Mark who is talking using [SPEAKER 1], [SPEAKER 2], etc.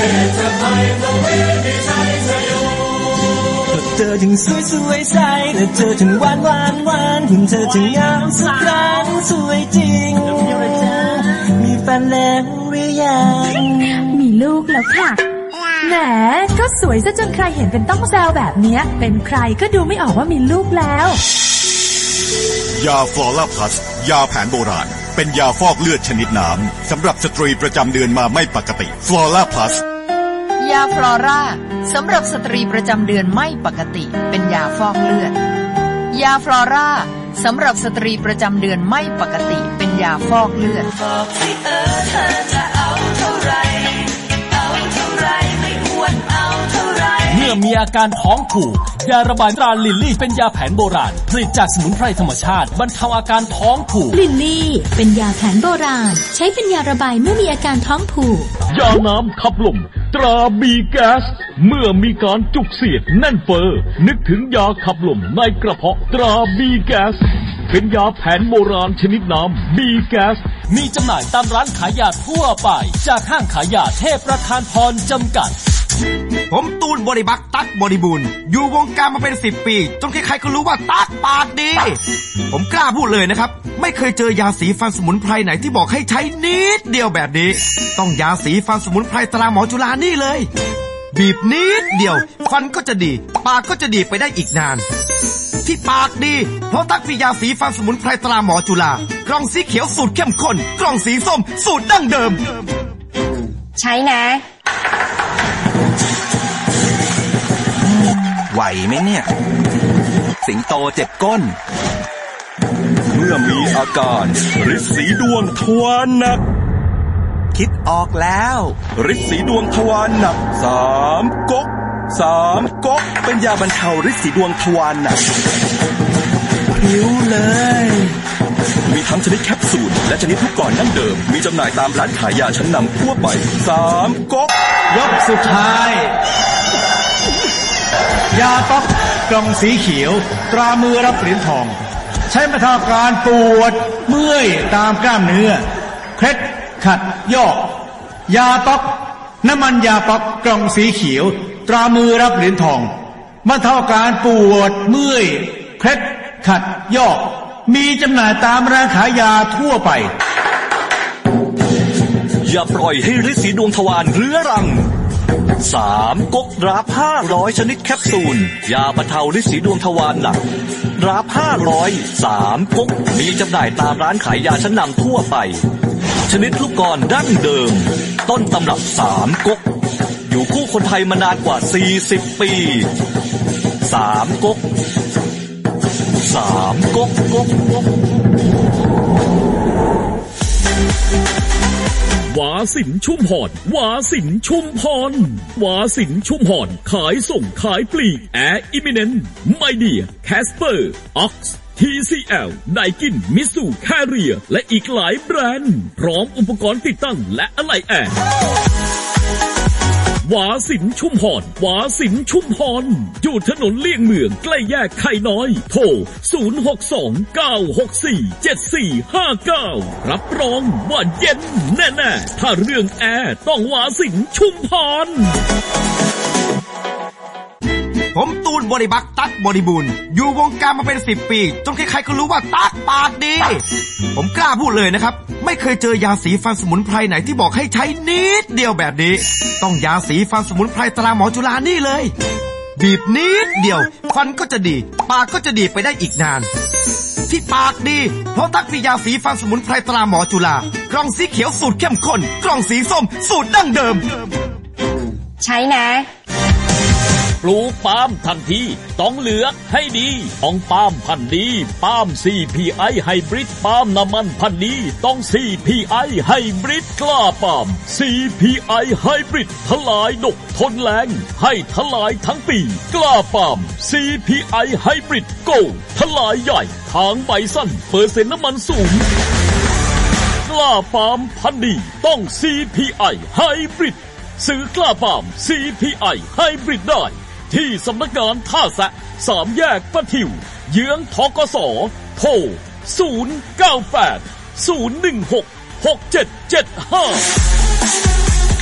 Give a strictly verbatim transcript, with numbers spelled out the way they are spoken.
[SPEAKER 1] เธอถึงสวยสวยใสและเธอถึงหวานหวานหวานถึงเธอถึงงามสักครั้งสวยจริงมีแฟนแล้วหรือยัง
[SPEAKER 2] มีลูกแล้วค่ะแหมก็สวยซะจนใครเห็นเป็นต้องแซวแบบนี้เป็นใครก็ดูไม่ออกว่ามีลูกแล้ว
[SPEAKER 3] ยาฟลอร่าพลัสยาแผนโบราณเป็นยาฟอกเลือดชนิดน้ำสำหรับสตรีประจำเดือนมาไม่ปกติฟลอร่าพลัส
[SPEAKER 4] ยาฟลอร่าสำหรับสตรีประจำเดือนไม่ปกติเป็นยาฟอกเลือดยาฟลอร่าสำหรับสตรีประจำเดือนไม่ปกติเป็นยาฟอกเลือดบอกสิเออเธอจะเอาเท่าไรเอาเท่าไรไม่อ้วนเอาเท่าไร
[SPEAKER 5] เมื่อมีอาการท้องผูกยาระบายตราลิลลี่เป็นยาแผนโบราณผลิตจากสมุนไพรธรรมชาติบรรเทาอาการท้องผูก
[SPEAKER 2] ลิลลี่เป็นยาแผนโบราณใช้เป็นยาระบายเมื่อมีอาการท้องผูก
[SPEAKER 6] ยาน้ำขับลมตราบีแก๊สเมื่อมีการจุกเสียดแน่นเฟ้อนึกถึงยาขับลมในกระเพาะตราบีแก๊สเป็นยาแผนโบราณชนิดน้ำบีแก๊ส
[SPEAKER 5] มีจำหน่ายตามร้านขายยาทั่วไปจากห้างขายยาเทพประธานพรจำกัด
[SPEAKER 7] ผมตูนบริบักตั๊กบริบูรณ์อยู่วงการมาเป็นสิบปีจนใครๆก็รู้ว่าตั๊กปากดีผมกล้าพูดเลยนะครับไม่เคยเจอยาสีฟันสมุนไพรไหนที่บอกให้ใช้นิดเดียวแบบนี้ต้องยาสีฟันสมุนไพรตราหมอจุฬานี่เลยบีบนิดเดียวฟันก็จะดีปากก็จะดีไปได้อีกนานที่ปากดีเพราะตั๊กมียาสีฟันสมุนไพรตราหมอจุฬากล่องสีเขียวสูตรเข้มข้นกล่องสีส้มสูตรดั้งเดิม
[SPEAKER 2] ใช้นะ
[SPEAKER 8] ไหวไหมเนี่ยสิงโตเจ็บก้น
[SPEAKER 3] เมื่อมีอาการฤทธิ์สีดวงทวารหนัก
[SPEAKER 8] คิดออกแล้ว
[SPEAKER 3] ฤทธิ์สีดวงทวารหนักสามก๊กสามก๊กเป็นยาบรรเทาฤทธิ์สีดวงทวารหนัก
[SPEAKER 1] ผิวเลย
[SPEAKER 3] มีทั้งชนิดแคปซูลและชนิดลูกก่อนดั้งเดิมมีจำหน่ายตามร้านขายยาชั้นนำทั่วไปสามก๊ก
[SPEAKER 1] ยกสุดท้ายยาต๊อกกล่องสีเขียวตรามือรับเหรียญทองใช้บรรเทาอาการปวดเมื่อยตามกล้ามเนื้อเคล็ดขัดยอกยาต๊อกน้ำมันยาต๊อกกล่องสีเขียวตรามือรับเหรียญทองบรรเทาอาการปวดเมื่อยเคล็ดขัดยอกมีจำหน่ายตามร้านขายยาทั่วไป
[SPEAKER 5] อย่าปล่อยให้ฤทธิ์สีดวงทวารเรื้อรังสามก๊กดราฟห้าร้อยชนิดแคปซูลยาบรรเทาฤทธิ์สีดวงทวารหนักดราฟห้าร้อยสามก๊กมีจำหน่ายตามร้านขายยาชั้นนำทั่วไปชนิดลูกกลอนดั้งเดิมต้นตำรับสามก๊กอยู่คู่คนไทยมานานกว่าสี่สิบปีสามก๊กสามก๊กก๊กก๊ก
[SPEAKER 6] วาสินชุ่มหอนวาสินชุ่มพรวาสินชุ่มหอนขายส่งขายปลีกแอร์อิมิเนนต์ไมเดียแคสเปอร์ออกซ์ ที ซี แอล ไดกินมิสูแคเรียและอีกหลายแบรนด์พร้อมอุปกรณ์ติดตั้งและอะไหล่แอร์วาสินชุ่มหอนวาสินชุ่มพรอยู่ถนนเลี่ยงเมืองใกล้แยกไข่น้อยโทรศูนย์ หก สอง เก้า หก สี่ เจ็ด สี่ ห้า เก้ารับรองว่าเย็นแน่ๆถ้าเรื่องแอร์ต้องวาสินชุ่มพร
[SPEAKER 7] ผมตูนบริบักตั๊กบริบูรณ์อยู่วงการมาเป็นสิบปีจนใครๆก็รู้ว่าตั๊กปากดีผมกล้าพูดเลยนะครับไม่เคยเจอยาสีฟันสมุนไพรไหนที่บอกให้ใช้นิดเดียวแบบนี้ต้องยาสีฟันสมุนไพรตราหมอจุฬานี่เลยบีบนิดเดียวฟันก็จะดีปากก็จะดีไปได้อีกนานที่ปากดีเพราะตั๊กมียาสีฟันสมุนไพรตราหมอจุฬากล่องสีเขียวสูตรเข้มข้นกล่องสีส้มสูตรดั้งเดิม
[SPEAKER 2] ใช้นะ
[SPEAKER 5] ปลูกปาล์มทันทีต้องเลือกให้ดีต้องปาล์มพันธุ์ดีปาล์ม ซี พี ไอ ไฮบริดปาล์มน้ำมันพันธุ์ดีต้อง ซี พี ไอ ไฮบริดกล้าปาล์ม ซี พี ไอ ไฮบริดทลายดกทนแรงให้ทลายทั้งปีกล้าปาล์ม ซี พี ไอ ไฮบริดโกทลายใหญ่ทางใบสั้นเปอร์เซ็นต์น้ำมันสูงกล้าปาล์มพันธุ์ดีต้อง ซี พี ไอ ไฮบริดซื้อกล้าปาล์ม ซี พี ไอ ไฮบริดได้ที่สำนักงานท่าแซะสามแยกปะทิวเยื้องธกส.โทรศูนย์ เก้า แปด ศูนย์ หนึ่ง หก หก เจ็ด เจ็ด ห้า